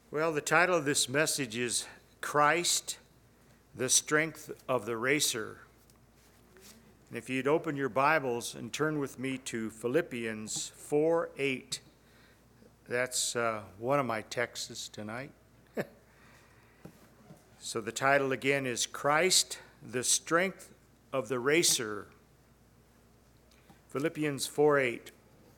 Well, the title of this message is Christ, the Strength of the Racer. And if you'd open your Bibles and turn with me to Philippians 4:8, that's one of my texts tonight. So the title again is Christ, the Strength of the Racer. Philippians 4:8.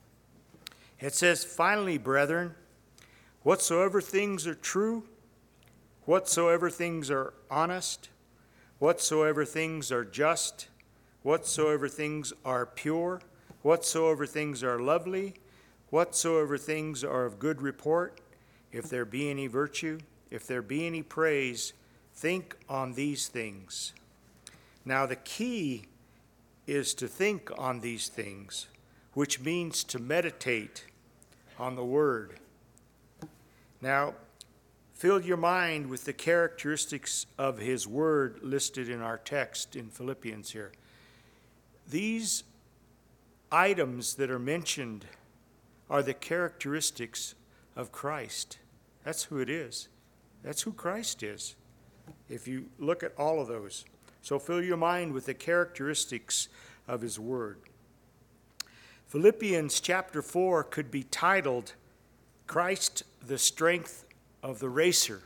It says, "Finally, brethren, whatsoever things are true, whatsoever things are honest, whatsoever things are just, whatsoever things are pure, whatsoever things are lovely, whatsoever things are of good report, if there be any virtue, if there be any praise, think on these things." Now the key is to think on these things, which means to meditate on the Word. Now, fill your mind with the characteristics of His Word listed in our text in Philippians here. These items that are mentioned are the characteristics of Christ. That's who it is. That's who Christ is, if you look at all of those. So fill your mind with the characteristics of His Word. Philippians chapter 4 could be titled, Christ, the Strength of the Racer.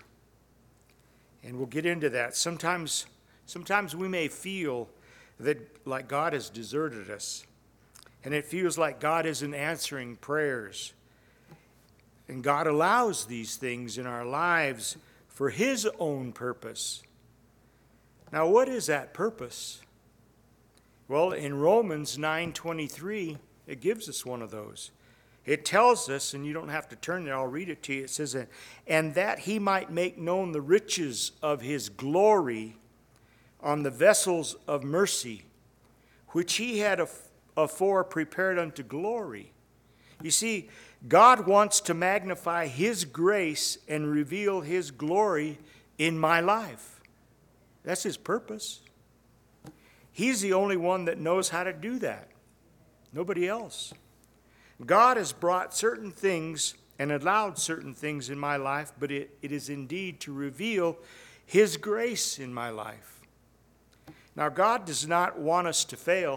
And we'll get into that. Sometimes we may feel that like God has deserted us. And it feels like God isn't answering prayers. And God allows these things in our lives for His own purpose. Now, what is that purpose? Well, in Romans 9:23, it gives us one of those. It tells us, and you don't have to turn there, I'll read it to you. It says, "And that He might make known the riches of His glory on the vessels of mercy, which He had afore prepared unto glory." You see, God wants to magnify His grace and reveal His glory in my life. That's His purpose. He's the only one that knows how to do that. Nobody else. God has brought certain things and allowed certain things in my life, but it is indeed to reveal His grace in my life. Now, God does not want us to fail,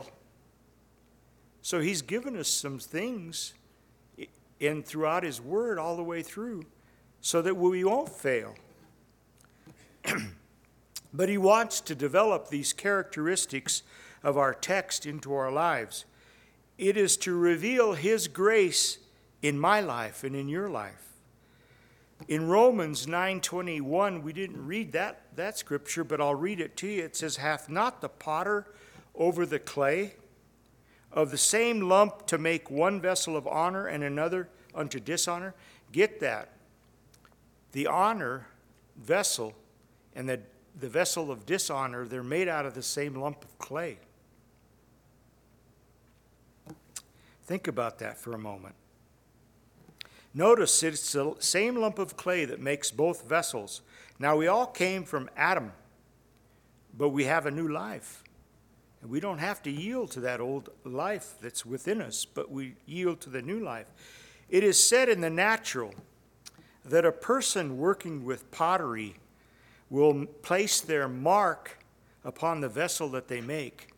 so He's given us some things in throughout His Word all the way through so that we won't fail. But He wants to develop these characteristics of our text into our lives. It is to reveal His grace in my life and in your life. In Romans 9:21, we didn't read that scripture, but I'll read it to you. It says, "Hath not the potter over the clay of the same lump to make one vessel of honor and another unto dishonor?" Get that. The honor vessel and the vessel of dishonor, they're made out of the same lump of clay. Think about that for a moment. Notice it's the same lump of clay that makes both vessels. Now, we all came from Adam, but we have a new life. And we don't have to yield to that old life that's within us, but we yield to the new life. It is said in the natural that a person working with pottery will place their mark upon the vessel that they make.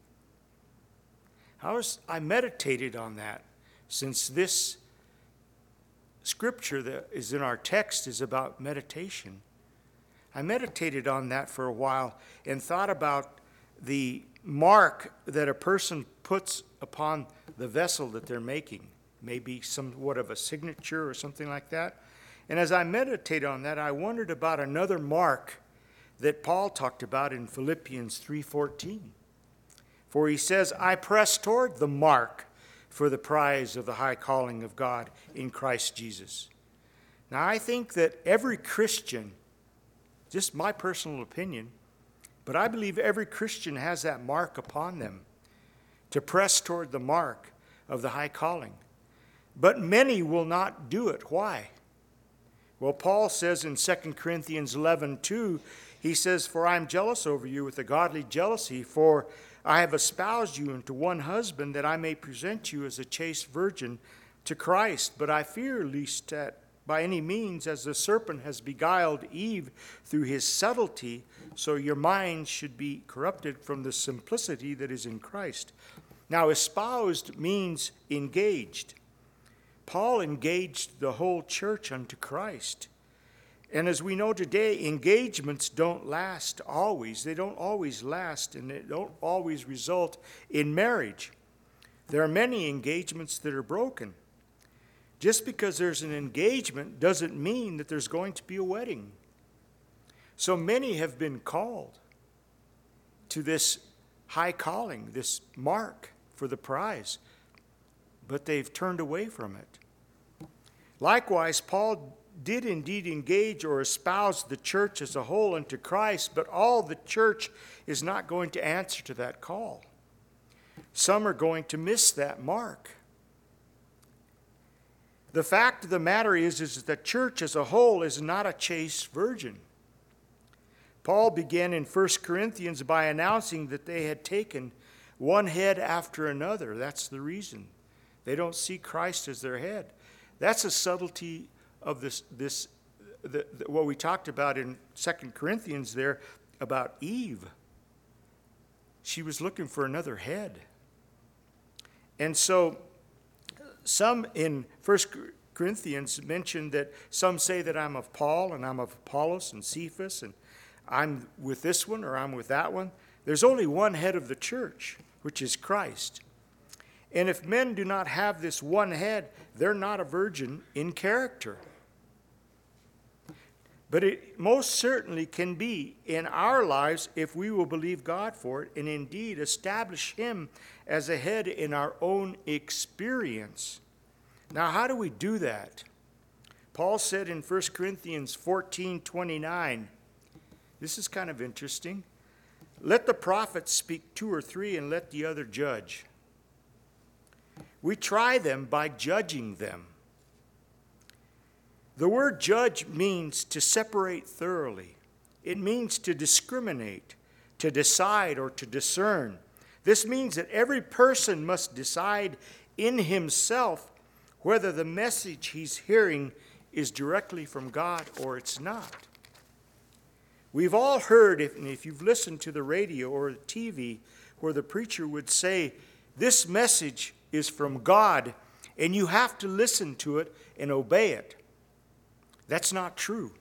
I meditated on that, since this scripture that is in our text is about meditation. I meditated on that for a while and thought about the mark that a person puts upon the vessel that they're making. Maybe somewhat of a signature or something like that. And as I meditated on that, I wondered about another mark that Paul talked about in Philippians 3:14. For he says, "I press toward the mark for the prize of the high calling of God in Christ Jesus." Now, I think that every Christian, just my personal opinion, but I believe every Christian has that mark upon them to press toward the mark of the high calling. But many will not do it. Why? Well, Paul says in 2 Corinthians 11:2, he says, "For I am jealous over you with a godly jealousy, for I have espoused you unto one husband, that I may present you as a chaste virgin to Christ. But I fear lest that by any means as the serpent has beguiled Eve through his subtlety, so your mind should be corrupted from the simplicity that is in Christ. Now, espoused means engaged. Paul engaged the whole church unto Christ. And as we know today, engagements don't last always. They don't always last, and they don't always result in marriage. There are many engagements that are broken. Just because there's an engagement doesn't mean that there's going to be a wedding. So many have been called to this high calling, this mark for the prize, but they've turned away from it. Likewise, Paul did indeed engage or espouse the church as a whole unto Christ, but all the church is not going to answer to that call. Some are going to miss that mark. The fact of the matter is that the church as a whole is not a chaste virgin. Paul began in 1 Corinthians by announcing that they had taken one head after another. That's the reason. They don't see Christ as their head. That's a subtlety of what we talked about in 2 Corinthians there about Eve. She was looking for another head. And so some in 1 Corinthians mentioned that some say that I'm of Paul and I'm of Apollos and Cephas and I'm with this one or I'm with that one. There's only one head of the church, which is Christ. And if men do not have this one head, they're not a virgin in character. But it most certainly can be in our lives if we will believe God for it and indeed establish him as a head in our own experience. Now, how do we do that? Paul said in 1 Corinthians 14:29, this is kind of interesting. Let the prophets speak 2 or 3 and let the other judge. We try them by judging them. The word judge means to separate thoroughly. It means to discriminate, to decide, or to discern. This means that every person must decide in himself whether the message he's hearing is directly from God or it's not. We've all heard, if you've listened to the radio or the TV, where the preacher would say, this message is from God, and you have to listen to it and obey it. That's not true.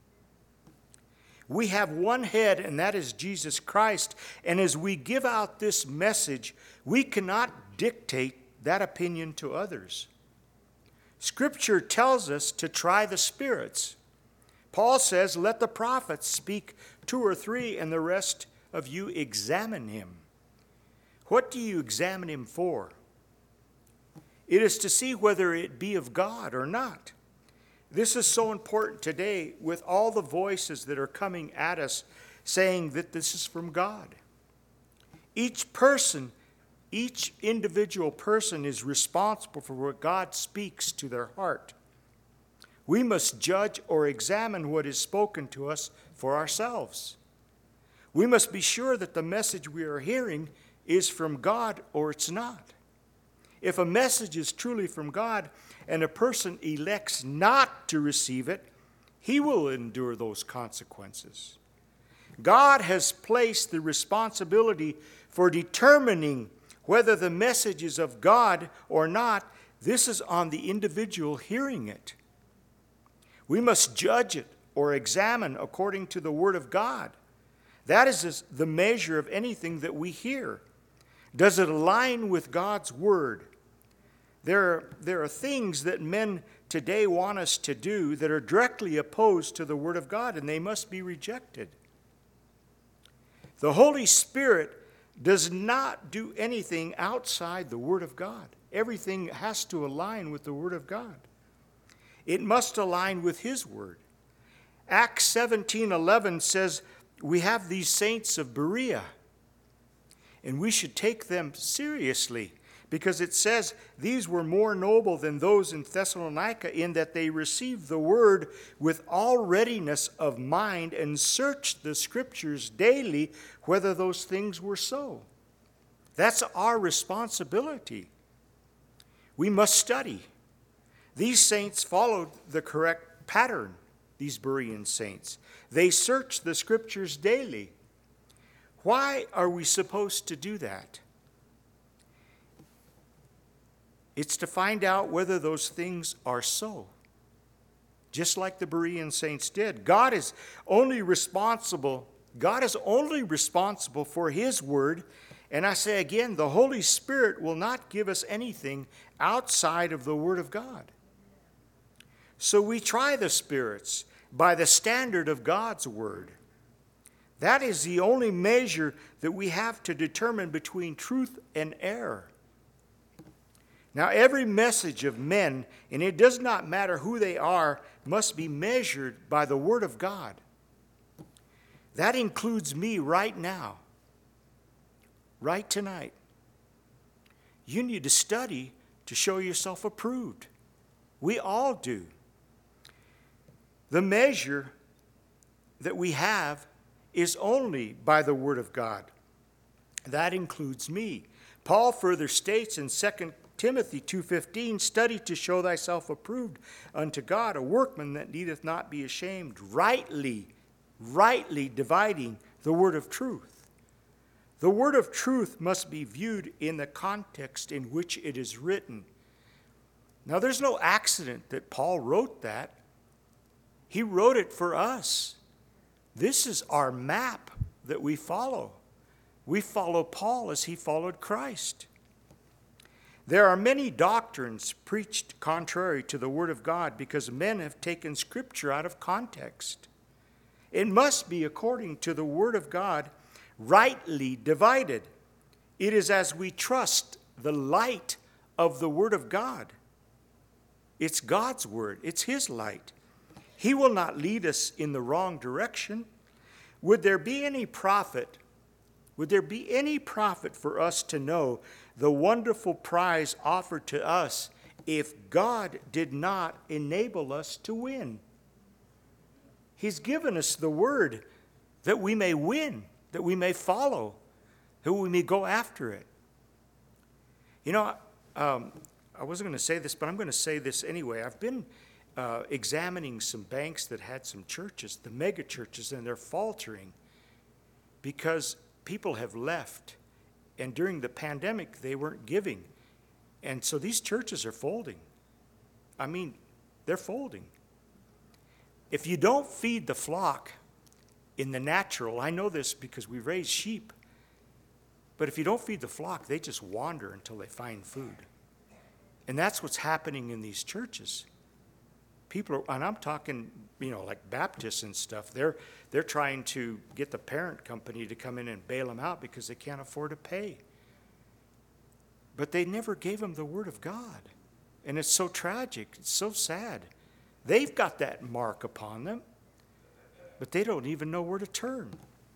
We have one head, and that is Jesus Christ. And as we give out this message, we cannot dictate that opinion to others. Scripture tells us to try the spirits. Paul says, let the prophets speak 2 or 3, and the rest of you examine him. What do you examine him for? It is to see whether it be of God or not. This is so important today with all the voices that are coming at us saying that this is from God. Each individual person is responsible for what God speaks to their heart. We must judge or examine what is spoken to us for ourselves. We must be sure that the message we are hearing is from God or it's not. If a message is truly from God and a person elects not to receive it, he will endure those consequences. God has placed the responsibility for determining whether the message is of God or not. This is on the individual hearing it. We must judge it or examine according to the Word of God. That is the measure of anything that we hear. Does it align with God's Word? There are things that men today want us to do that are directly opposed to the Word of God, and they must be rejected. The Holy Spirit does not do anything outside the Word of God. Everything has to align with the Word of God. It must align with His Word. Acts 17:11 says, we have these saints of Berea, and we should take them seriously, because it says these were more noble than those in Thessalonica in that they received the word with all readiness of mind and searched the Scriptures daily whether those things were so. That's our responsibility. We must study. These saints followed the correct pattern, these Berean saints. They searched the Scriptures daily. Why are we supposed to do that? It's to find out whether those things are so. Just like the Berean saints did. God is only responsible for His Word. And I say again, the Holy Spirit will not give us anything outside of the Word of God. So we try the spirits by the standard of God's Word. That is the only measure that we have to determine between truth and error. Now, every message of men, and it does not matter who they are, must be measured by the Word of God. That includes me right now, right tonight. You need to study to show yourself approved. We all do. The measure that we have is only by the Word of God. That includes me. Paul further states in 2 Timothy 2:15, study to show thyself approved unto God, a workman that needeth not be ashamed, rightly dividing the word of truth. The word of truth must be viewed in the context in which it is written. Now, there's no accident that Paul wrote that. He wrote it for us. This is our map that we follow. We follow Paul as he followed Christ. There are many doctrines preached contrary to the Word of God because men have taken Scripture out of context. It must be according to the Word of God, rightly divided. It is as we trust the light of the Word of God. It's God's Word. It's His light. He will not lead us in the wrong direction. Would there be any profit? Would there be any profit for us to know the wonderful prize offered to us if God did not enable us to win? He's given us the word that we may win, that we may follow, that we may go after it. You know, I wasn't going to say this, but I'm going to say this anyway. I've been examining some banks that had some churches, the mega churches, and they're faltering because people have left. And during the pandemic, they weren't giving. And so these churches are folding. I mean, they're folding. If you don't feed the flock in the natural, I know this because we raise sheep, but if you don't feed the flock, they just wander until they find food. And that's what's happening in these churches. People are, and I'm talking, like Baptists and stuff, they're trying to get the parent company to come in and bail them out because they can't afford to pay. But they never gave them the Word of God. And it's so tragic. It's so sad. They've got that mark upon them, but they don't even know where to turn.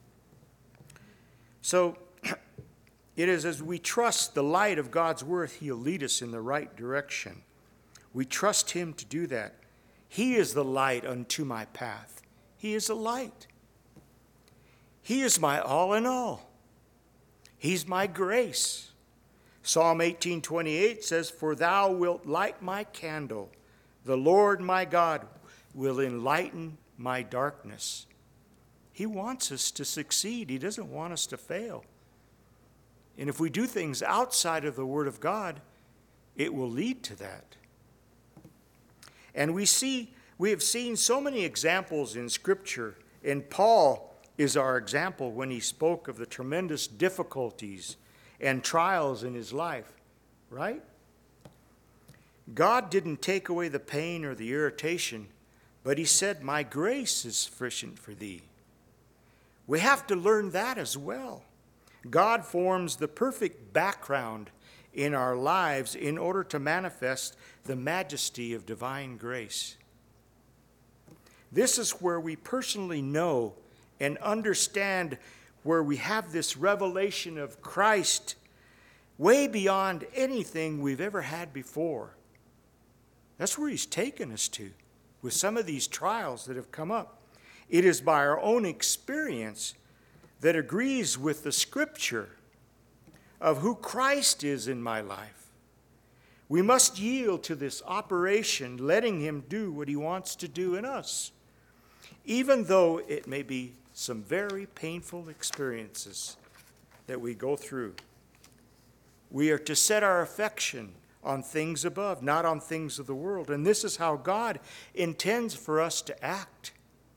So it is as we trust the light of God's Word, He'll lead us in the right direction. We trust Him to do that. He is the light unto my path. He is a light. He is my all in all. He's my grace. Psalm 18:28 says, for thou wilt light my candle. The Lord my God will enlighten my darkness. He wants us to succeed. He doesn't want us to fail. And if we do things outside of the Word of God, it will lead to that. And we have seen so many examples in Scripture, and Paul is our example when he spoke of the tremendous difficulties and trials in his life, right? God didn't take away the pain or the irritation, but He said, my grace is sufficient for thee. We have to learn that as well. God forms the perfect background in our lives in order to manifest the majesty of divine grace. This is where we personally know and understand, where we have this revelation of Christ way beyond anything we've ever had before. That's where He's taken us to with some of these trials that have come up. It is by our own experience that agrees with the Scripture of who Christ is in my life. We must yield to this operation, letting him do what he wants to do in us, even though it may be some very painful experiences that we go through. We are to set our affection on things above, not on things of the world. And this is how God intends for us to act.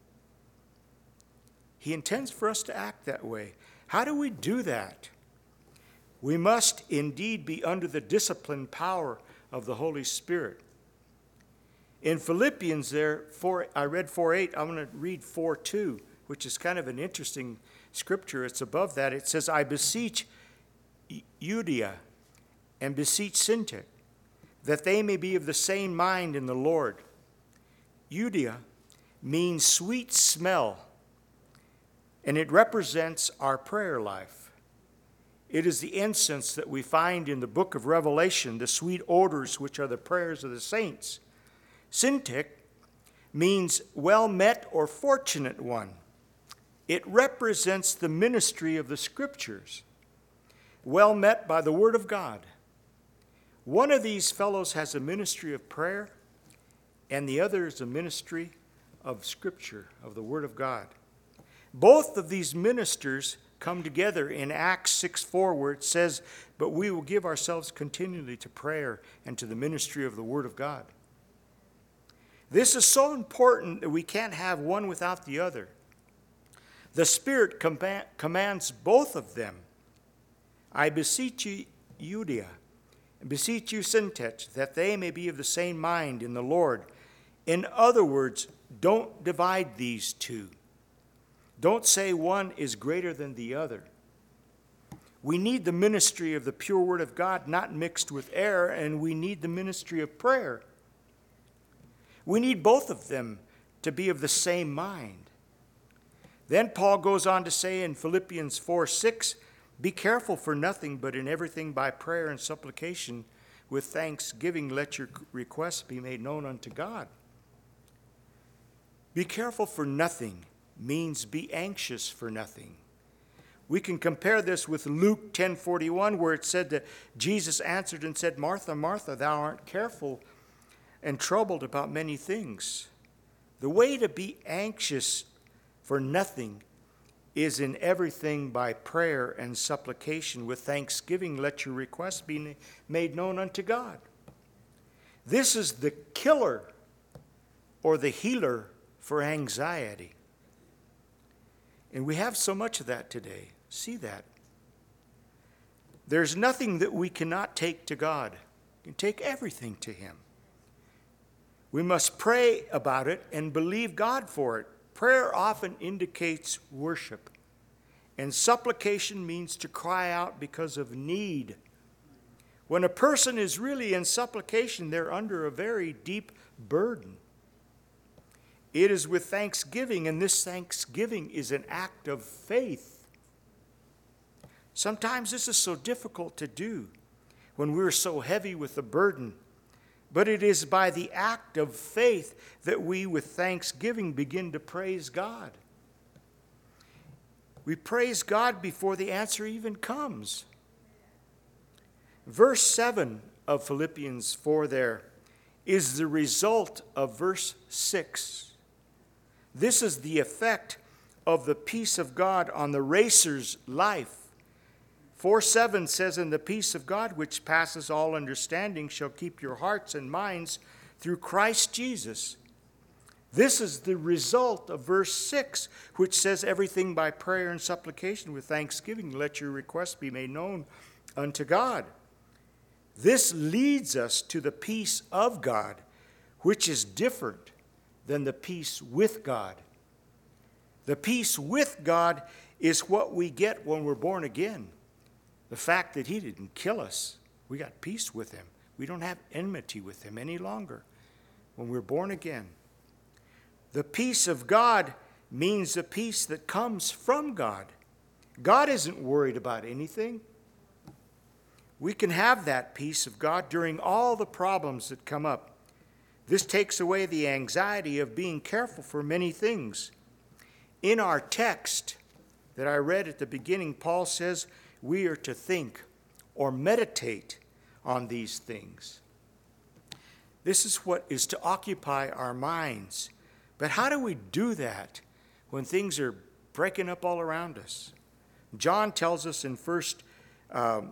He intends for us to act that way. How do we do that? We must indeed be under the disciplined power of the Holy Spirit. In Philippians there, I read 4:8. I'm going to read 4:2, which is kind of an interesting scripture. It's above that. It says, I beseech Euodia and beseech Syntyche, that they may be of the same mind in the Lord. Euodia means sweet smell, and it represents our prayer life. It is the incense that we find in the book of Revelation, the sweet odors which are the prayers of the saints. Syntyche means well met or fortunate one. It represents the ministry of the Scriptures, well met by the Word of God. One of these fellows has a ministry of prayer, and the other is a ministry of Scripture, of the Word of God. Both of these ministers come together in Acts 6:4, where it says, but we will give ourselves continually to prayer and to the ministry of the Word of God. This is so important that we can't have one without the other. The Spirit commands both of them. I beseech you, Euodia, and beseech you, Syntyche, that they may be of the same mind in the Lord. In other words, don't divide these two. Don't say one is greater than the other. We need the ministry of the pure Word of God, not mixed with error, and we need the ministry of prayer. We need both of them to be of the same mind. Then Paul goes on to say in Philippians 4:6, be careful for nothing, but in everything by prayer and supplication with thanksgiving let your requests be made known unto God. Be careful for nothing means be anxious for nothing. We can compare this with Luke 10:41, where it said that Jesus answered and said, Martha, Martha, thou art careful and troubled about many things. The way to be anxious for nothing is in everything by prayer and supplication with thanksgiving let your requests be made known unto God. This is the killer or the healer for anxiety. And we have so much of that today. See that. There's nothing that we cannot take to God. We can take everything to him. We must pray about it and believe God for it. Prayer often indicates worship. And supplication means to cry out because of need. When a person is really in supplication, they're under a very deep burden. It is with thanksgiving, and this thanksgiving is an act of faith. Sometimes this is so difficult to do when we're so heavy with the burden. But it is by the act of faith that we, with thanksgiving, begin to praise God. We praise God before the answer even comes. Verse 7 of Philippians 4 there is the result of verse 6. This is the effect of the peace of God on the racer's life. 4:7 says, and the peace of God, which passes all understanding, shall keep your hearts and minds through Christ Jesus. This is the result of verse 6, which says, everything by prayer and supplication with thanksgiving, let your requests be made known unto God. This leads us to the peace of God, which is different than the peace with God. The peace with God is what we get when we're born again. The fact that he didn't kill us, we got peace with him. We don't have enmity with him any longer when we're born again. The peace of God means the peace that comes from God. God isn't worried about anything. We can have that peace of God during all the problems that come up. This takes away the anxiety of being careful for many things. In our text that I read at the beginning, Paul says we are to think or meditate on these things. This is what is to occupy our minds. But how do we do that when things are breaking up all around us? John tells us in first of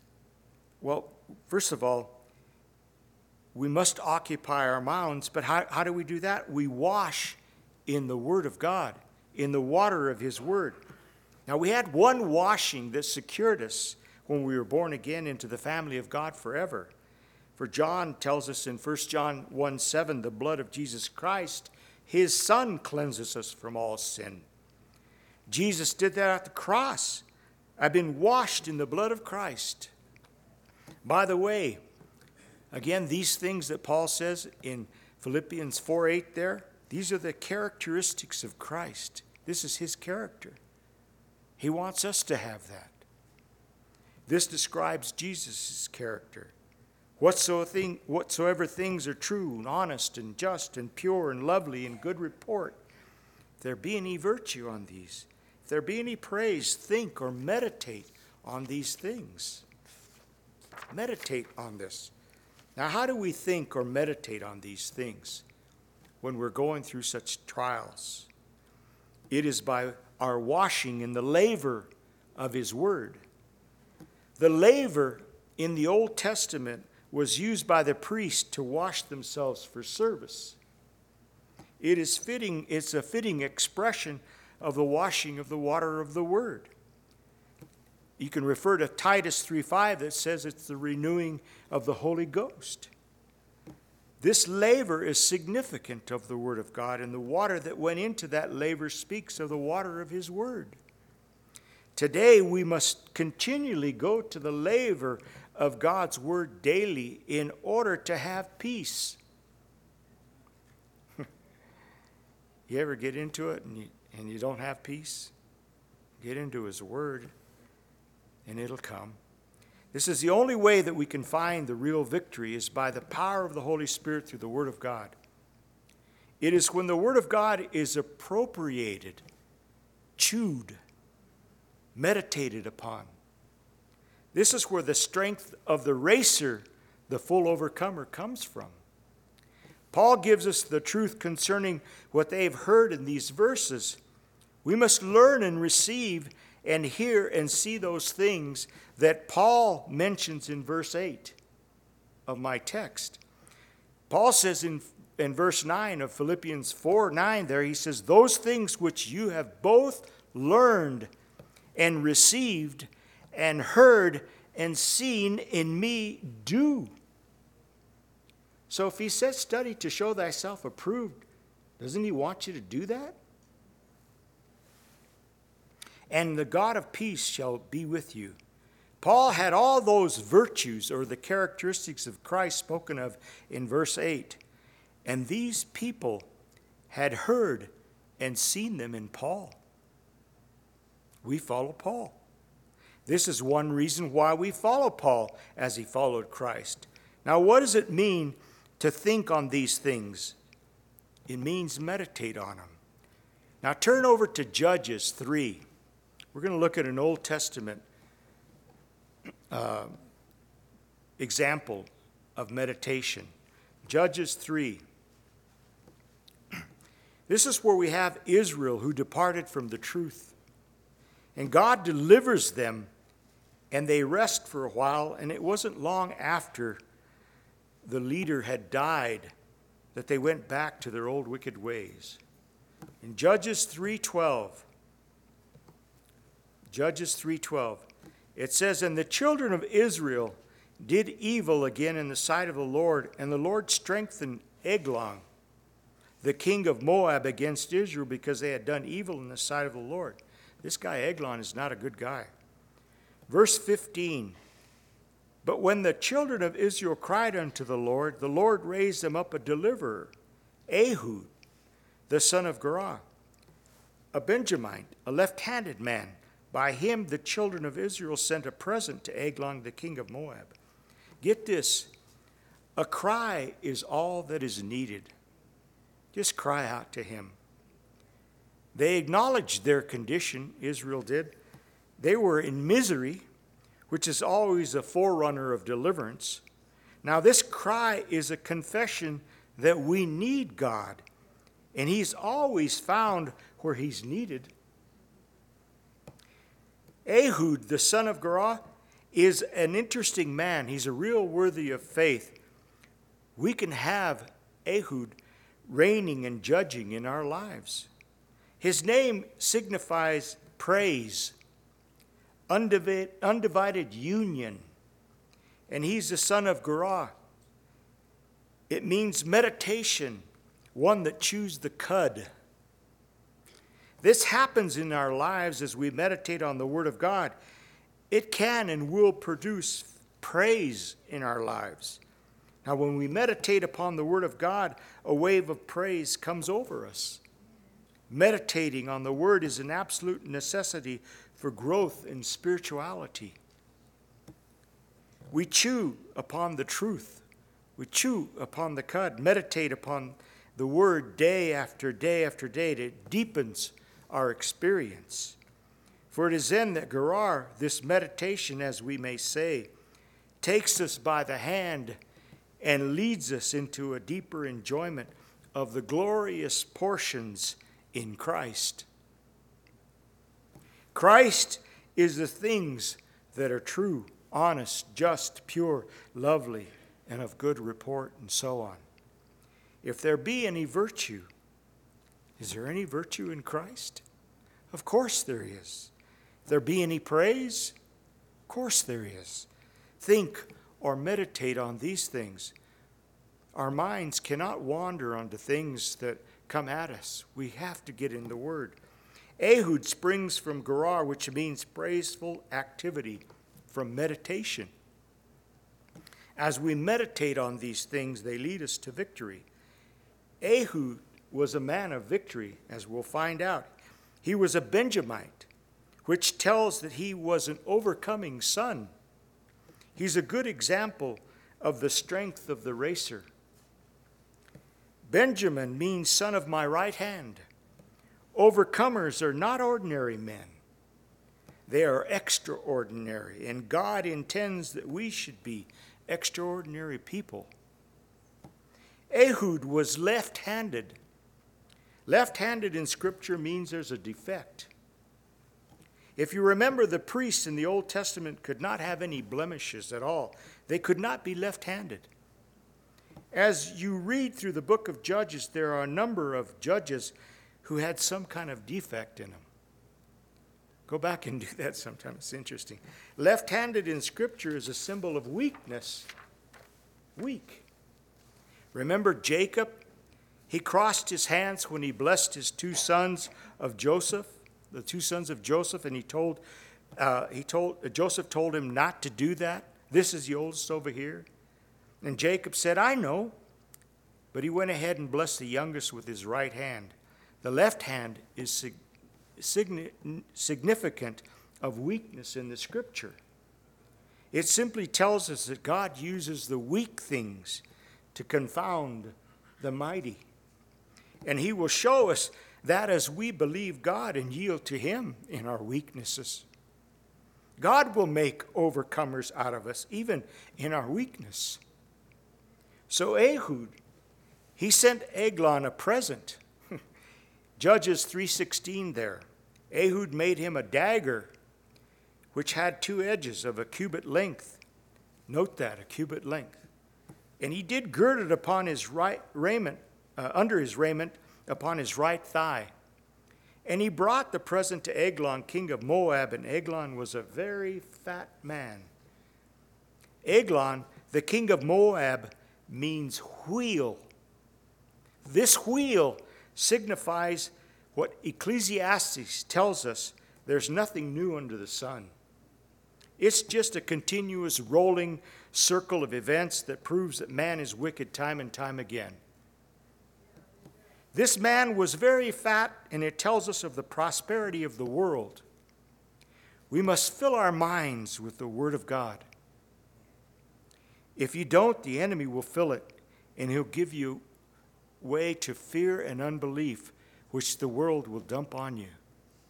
all, we must occupy our minds. But how do we do that? We wash in the Word of God, in the water of His Word. Now, we had one washing that secured us when we were born again into the family of God forever. For John tells us in 1 John 1:7, the blood of Jesus Christ, His Son, cleanses us from all sin. Jesus did that at the cross. I've been washed in the blood of Christ. By the way, again, these things that Paul says in Philippians 4:8 there, these are the characteristics of Christ. This is His character. He wants us to have that. This describes Jesus' character. Whatsoever things are true and honest and just and pure and lovely and good report, if there be any virtue on these, if there be any praise, think or meditate on these things. Meditate on this. Now, how do we think or meditate on these things when we're going through such trials? It is by our washing in the laver of His Word. The laver in the Old Testament was used by the priest to wash themselves for service. It's a fitting expression of the washing of the water of the Word. You can refer to Titus 3:5 that says it's the renewing of the Holy Ghost. This laver is significant of the Word of God, and the water that went into that laver speaks of the water of His Word. Today we must continually go to the laver of God's Word daily in order to have peace. You ever get into it and you don't have peace? Get into His Word and it'll come. This is the only way that we can find the real victory, is by the power of the Holy Spirit through the Word of God. It is when the Word of God is appropriated, chewed, meditated upon. This is where the strength of the racer, the full overcomer, comes from. Paul gives us the truth concerning what they've heard in these verses. We must learn and receive and hear and see those things that Paul mentions in verse 8 of my text. Paul says in verse 9 of Philippians 4:9 there, he says, those things which you have both learned and received and heard and seen in me do. So if he says study to show thyself approved, doesn't he want you to do that? And the God of peace shall be with you. Paul had all those virtues or the characteristics of Christ spoken of in verse 8. And these people had heard and seen them in Paul. We follow Paul. This is one reason why we follow Paul as he followed Christ. Now, what does it mean to think on these things? It means meditate on them. Now, turn over to Judges 3. We're going to look at an Old Testament example of meditation. Judges 3. This is where we have Israel who departed from the truth. And God delivers them, and they rest for a while, and it wasn't long after the leader had died that they went back to their old wicked ways. In Judges 3:12, it says, and the children of Israel did evil again in the sight of the Lord, and the Lord strengthened Eglon, the king of Moab, against Israel, because they had done evil in the sight of the Lord. This guy Eglon is not a good guy. Verse 15, but when the children of Israel cried unto the Lord raised them up a deliverer, Ehud, the son of Gera, a Benjamite, a left-handed man. By him the children of Israel sent a present to Eglon, the king of Moab. Get this, a cry is all that is needed. Just cry out to him. They acknowledged their condition, Israel did. They were in misery, which is always a forerunner of deliverance. Now, this cry is a confession that we need God, and he's always found where he's needed. Ehud, the son of Gera, is an interesting man. He's a real worthy of faith. We can have Ehud reigning and judging in our lives. His name signifies praise, undivided union, and he's the son of Gera. It means meditation, one that chews the cud. This happens in our lives as we meditate on the Word of God. It can and will produce praise in our lives. Now, when we meditate upon the Word of God, a wave of praise comes over us. Meditating on the Word is an absolute necessity for growth in spirituality. We chew upon the truth. We chew upon the cud, meditate upon the Word day after day after day. It deepens our experience. For it is then that Gerar, this meditation, as we may say, takes us by the hand and leads us into a deeper enjoyment of the glorious portions in Christ. Christ is the things that are true, honest, just, pure, lovely, and of good report, and so on. If there be any virtue, is there any virtue in Christ? Of course there is. If there be any praise, of course there is. Think or meditate on these things. Our minds cannot wander onto things that come at us. We have to get in the Word. Ehud springs from Gerar, which means praiseful activity, from meditation. As we meditate on these things, they lead us to victory. Ehud was a man of victory, as we'll find out. He was a Benjamite, which tells that he was an overcoming son. He's a good example of the strength of the racer. Benjamin means son of my right hand. Overcomers are not ordinary men. They are extraordinary, and God intends that we should be extraordinary people. Ehud was left-handed. Left-handed in Scripture means there's a defect. If you remember, the priests in the Old Testament could not have any blemishes at all. They could not be left-handed. As you read through the book of Judges, there are a number of judges who had some kind of defect in them. Go back and do that sometime. It's interesting. Left-handed in Scripture is a symbol of weakness. Weak. Remember Jacob? He crossed his hands when he blessed his two sons of Joseph, the two sons of Joseph, and Joseph told him not to do that. This is the oldest over here. And Jacob said, I know. But he went ahead and blessed the youngest with his right hand. The left hand is significant of weakness in the Scripture. It simply tells us that God uses the weak things to confound the mighty. And he will show us that as we believe God and yield to him in our weaknesses. God will make overcomers out of us, even in our weakness. So Ehud, he sent Eglon a present. Judges 3:16 there. Ehud made him a dagger, which had two edges of a cubit length. Note that, a cubit length. And he did gird it upon his right raiment, under his raiment, upon his right thigh. And he brought the present to Eglon, king of Moab, and Eglon was a very fat man. Eglon, the king of Moab, means wheel. This wheel signifies what Ecclesiastes tells us: there's nothing new under the sun. It's just a continuous rolling circle of events that proves that man is wicked time and time again. This man was very fat, and it tells us of the prosperity of the world. We must fill our minds with the Word of God. If you don't, the enemy will fill it, and he'll give you way to fear and unbelief, which the world will dump on you.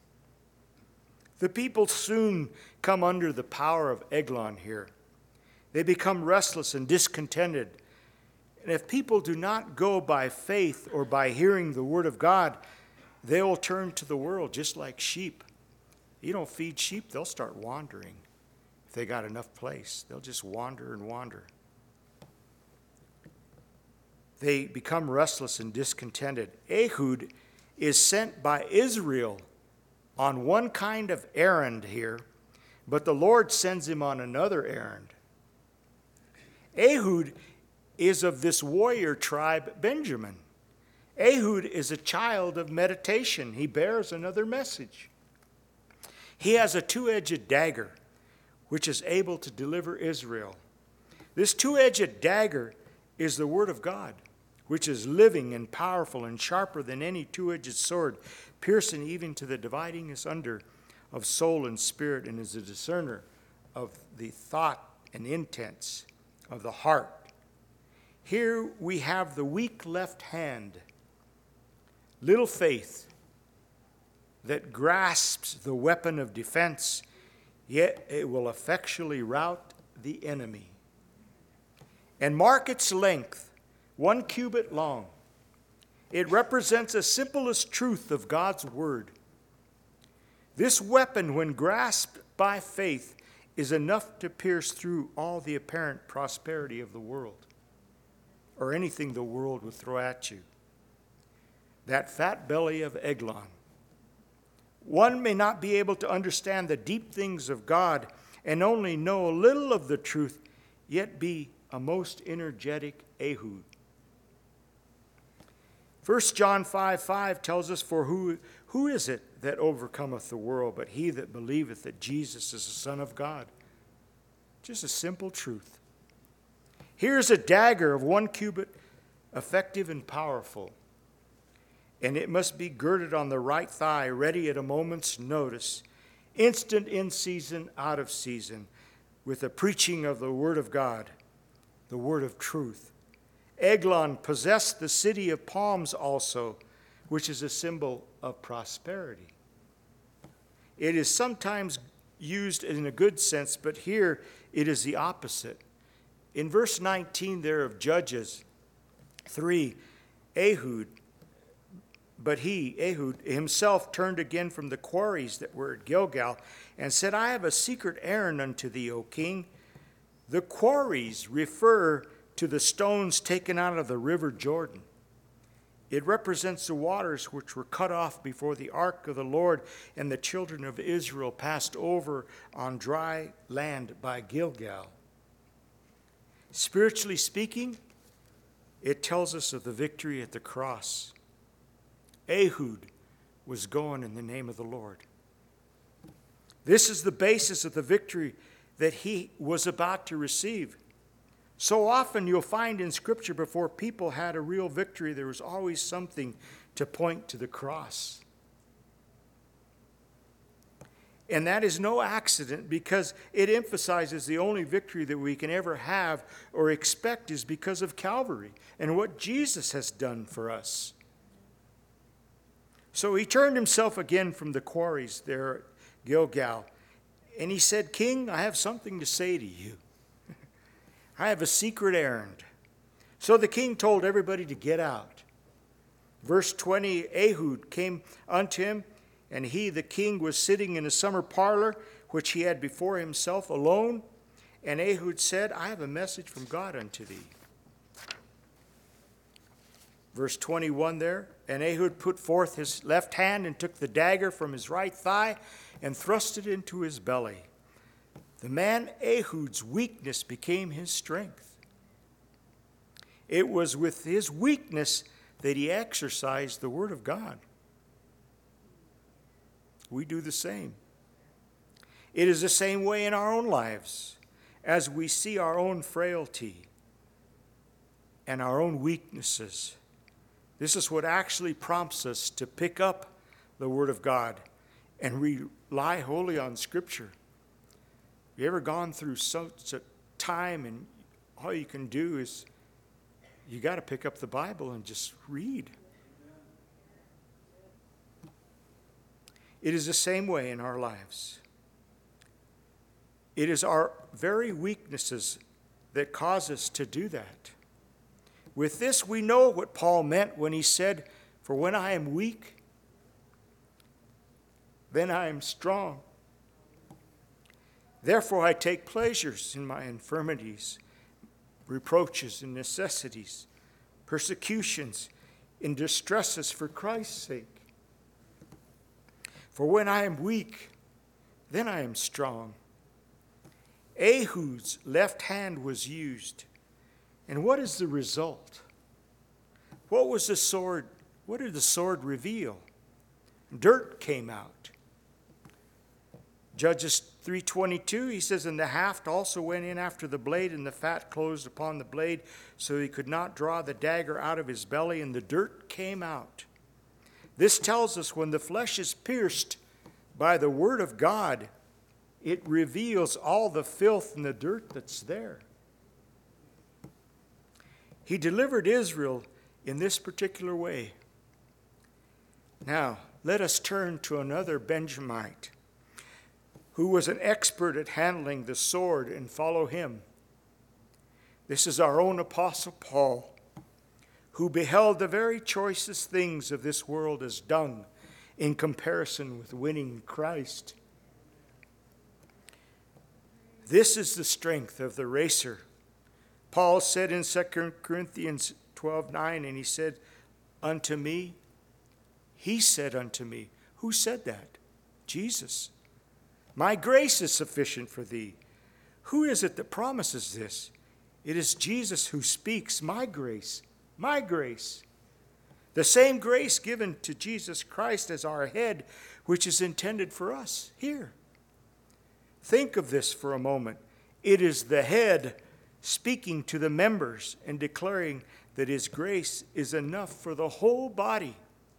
The people soon come under the power of Eglon here. They become restless and discontented. And if people do not go by faith or by hearing the word of God, they will turn to the world just like sheep. You don't feed sheep, they'll start wandering. If they got enough place, they'll just wander and wander. They become restless and discontented. Ehud is sent by Israel on one kind of errand here, but the Lord sends him on another errand. Ehud is of this warrior tribe, Benjamin. Ehud is a child of meditation. He bears another message. He has a two-edged dagger, which is able to deliver Israel. This two-edged dagger is the word of God, which is living and powerful and sharper than any two-edged sword, piercing even to the dividing asunder of soul and spirit, and is a discerner of the thought and intents of the heart. Here we have the weak left hand, little faith that grasps the weapon of defense, yet it will effectually rout the enemy. And mark its length, 1 cubit long. It represents the simplest truth of God's word. This weapon, when grasped by faith, is enough to pierce through all the apparent prosperity of the world, or anything the world would throw at you. That fat belly of Eglon. One may not be able to understand the deep things of God and only know a little of the truth, yet be a most energetic Ehud. 1 John 5:5 tells us, "For who is it that overcometh the world, but he that believeth that Jesus is the Son of God?" Just a simple truth. Here's a dagger of 1 cubit, effective and powerful. And it must be girded on the right thigh, ready at a moment's notice, instant in season, out of season, with the preaching of the word of God, the word of truth. Eglon possessed the city of palms also, which is a symbol of prosperity. It is sometimes used in a good sense, but here it is the opposite. In verse 19 there of Judges 3, Ehud himself turned again from the quarries that were at Gilgal and said, "I have a secret errand unto thee, O king." The quarries refer to the stones taken out of the river Jordan. It represents the waters which were cut off before the ark of the Lord and the children of Israel passed over on dry land by Gilgal. Spiritually speaking, it tells us of the victory at the cross. Ehud was going in the name of the Lord. This is the basis of the victory that he was about to receive. So often you'll find in Scripture, before people had a real victory, there was always something to point to the cross. And that is no accident, because it emphasizes the only victory that we can ever have or expect is because of Calvary and what Jesus has done for us. So he turned himself again from the quarries there at Gilgal, and he said, "King, I have something to say to you. I have a secret errand." So the king told everybody to get out. Verse 20, Ehud came unto him, and he, the king, was sitting in a summer parlor, which he had before himself alone. And Ehud said, "I have a message from God unto thee." Verse 21 there, and Ehud put forth his left hand and took the dagger from his right thigh and thrust it into his belly. The man Ehud's weakness became his strength. It was with his weakness that he exercised the word of God. We do the same. It is the same way in our own lives as we see our own frailty and our own weaknesses. This is what actually prompts us to pick up the Word of God and rely wholly on Scripture. You ever gone through such a time and all you can do is you got to pick up the Bible and just read? It is the same way in our lives. It is our very weaknesses that cause us to do that. With this, we know what Paul meant when he said, "For when I am weak, then I am strong. Therefore I take pleasures in my infirmities, reproaches and necessities, persecutions, in distresses for Christ's sake. For when I am weak, then I am strong." Ehud's left hand was used. And what is the result? What was the sword? What did the sword reveal? Dirt came out. Judges 3:22, he says, "And the haft also went in after the blade, and the fat closed upon the blade, so he could not draw the dagger out of his belly, and the dirt came out." This tells us when the flesh is pierced by the word of God, it reveals all the filth and the dirt that's there. He delivered Israel in this particular way. Now, let us turn to another Benjamite who was an expert at handling the sword, and follow him. This is our own Apostle Paul, who beheld the very choicest things of this world as dung in comparison with winning Christ. This is the strength of the racer. Paul said in 2 Corinthians 12:9, and he said, "Unto me," he said unto me. Who said that? Jesus. "My grace is sufficient for thee." Who is it that promises this? It is Jesus who speaks, my grace, my grace. The same grace given to Jesus Christ as our head, which is intended for us here. Think of this for a moment. It is the head speaking to the members and declaring that his grace is enough for the whole body.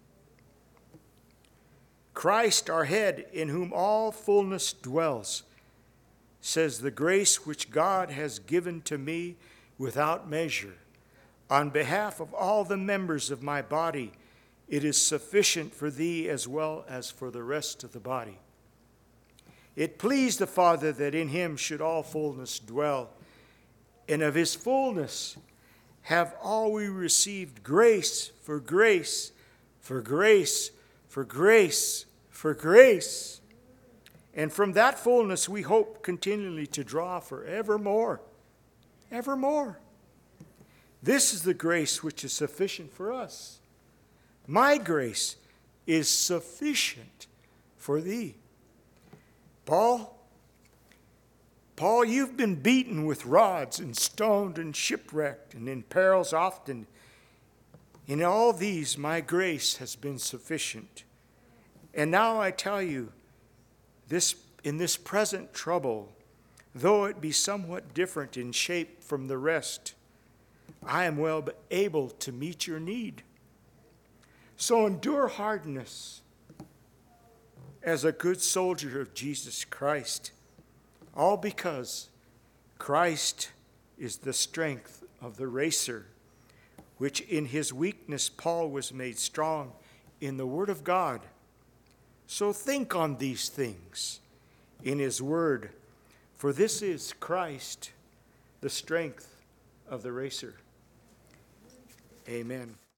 Christ, our head, in whom all fullness dwells, says, "The grace which God has given to me without measure, on behalf of all the members of my body, it is sufficient for thee as well as for the rest of the body." It pleased the Father that in him should all fullness dwell, and of his fullness have all we received grace for grace, for grace, for grace, for grace. And from that fullness we hope continually to draw forevermore, evermore. This is the grace which is sufficient for us. My grace is sufficient for thee. Paul, you've been beaten with rods and stoned and shipwrecked and in perils often. In all these my grace has been sufficient. And now I tell you, in this present trouble, though it be somewhat different in shape from the rest, I am well able to meet your need. So endure hardness as a good soldier of Jesus Christ, all because Christ is the strength of the racer, which in his weakness Paul was made strong in the word of God. So think on these things in his word, for this is Christ, the strength of the racer. Amen.